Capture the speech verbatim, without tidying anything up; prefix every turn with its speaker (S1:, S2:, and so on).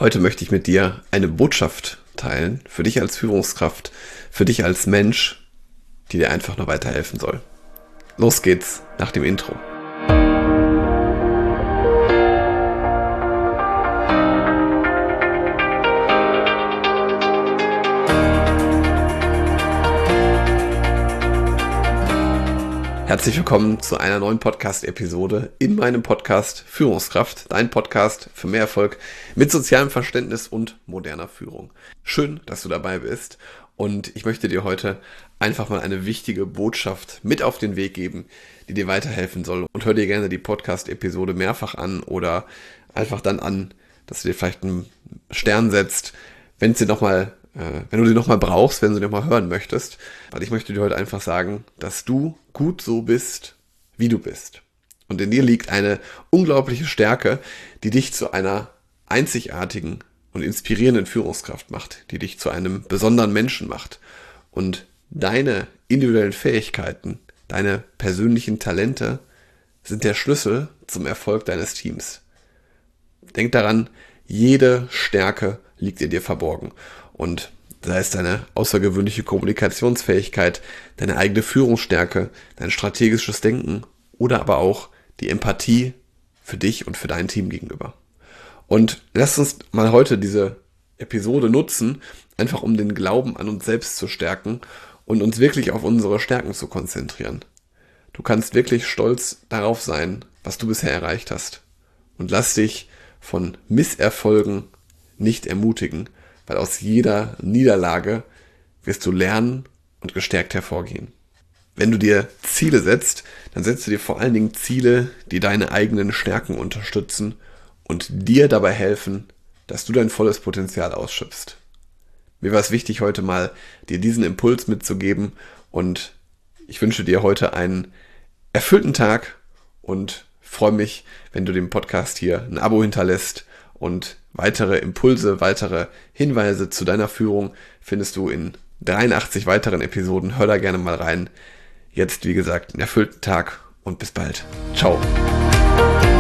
S1: Heute möchte ich mit dir eine Botschaft teilen, für dich als Führungskraft, für dich als Mensch, die dir einfach nur weiterhelfen soll. Los geht's nach dem Intro. Herzlich willkommen zu einer neuen Podcast-Episode in meinem Podcast Führungskraft, dein Podcast für mehr Erfolg mit sozialem Verständnis und moderner Führung. Schön, dass du dabei bist und ich möchte dir heute einfach mal eine wichtige Botschaft mit auf den Weg geben, die dir weiterhelfen soll. Und hör dir gerne die Podcast-Episode mehrfach an oder einfach dann an, dass du dir vielleicht einen Stern setzt, wenn es dir nochmal wenn du sie nochmal brauchst, wenn du sie nochmal hören möchtest. Weil ich möchte dir heute einfach sagen, dass du gut so bist, wie du bist. Und in dir liegt eine unglaubliche Stärke, die dich zu einer einzigartigen und inspirierenden Führungskraft macht, die dich zu einem besonderen Menschen macht. Und deine individuellen Fähigkeiten, deine persönlichen Talente sind der Schlüssel zum Erfolg deines Teams. Denk daran, jede Stärke liegt in dir verborgen. Und sei es deine außergewöhnliche Kommunikationsfähigkeit, deine eigene Führungsstärke, dein strategisches Denken oder aber auch die Empathie für dich und für dein Team gegenüber. Und lass uns mal heute diese Episode nutzen, einfach um den Glauben an uns selbst zu stärken und uns wirklich auf unsere Stärken zu konzentrieren. Du kannst wirklich stolz darauf sein, was du bisher erreicht hast. Und lass dich von Misserfolgen nicht ermutigen, weil aus jeder Niederlage wirst du lernen und gestärkt hervorgehen. Wenn du dir Ziele setzt, dann setzt du dir vor allen Dingen Ziele, die deine eigenen Stärken unterstützen und dir dabei helfen, dass du dein volles Potenzial ausschöpfst. Mir war es wichtig, heute mal dir diesen Impuls mitzugeben und ich wünsche dir heute einen erfüllten Tag und freue mich, wenn du dem Podcast hier ein Abo hinterlässt. Und weitere Impulse, weitere Hinweise zu deiner Führung findest du in dreiundachtzig weiteren Episoden. Hör da gerne mal rein. Jetzt, wie gesagt, einen erfüllten Tag und bis bald. Ciao.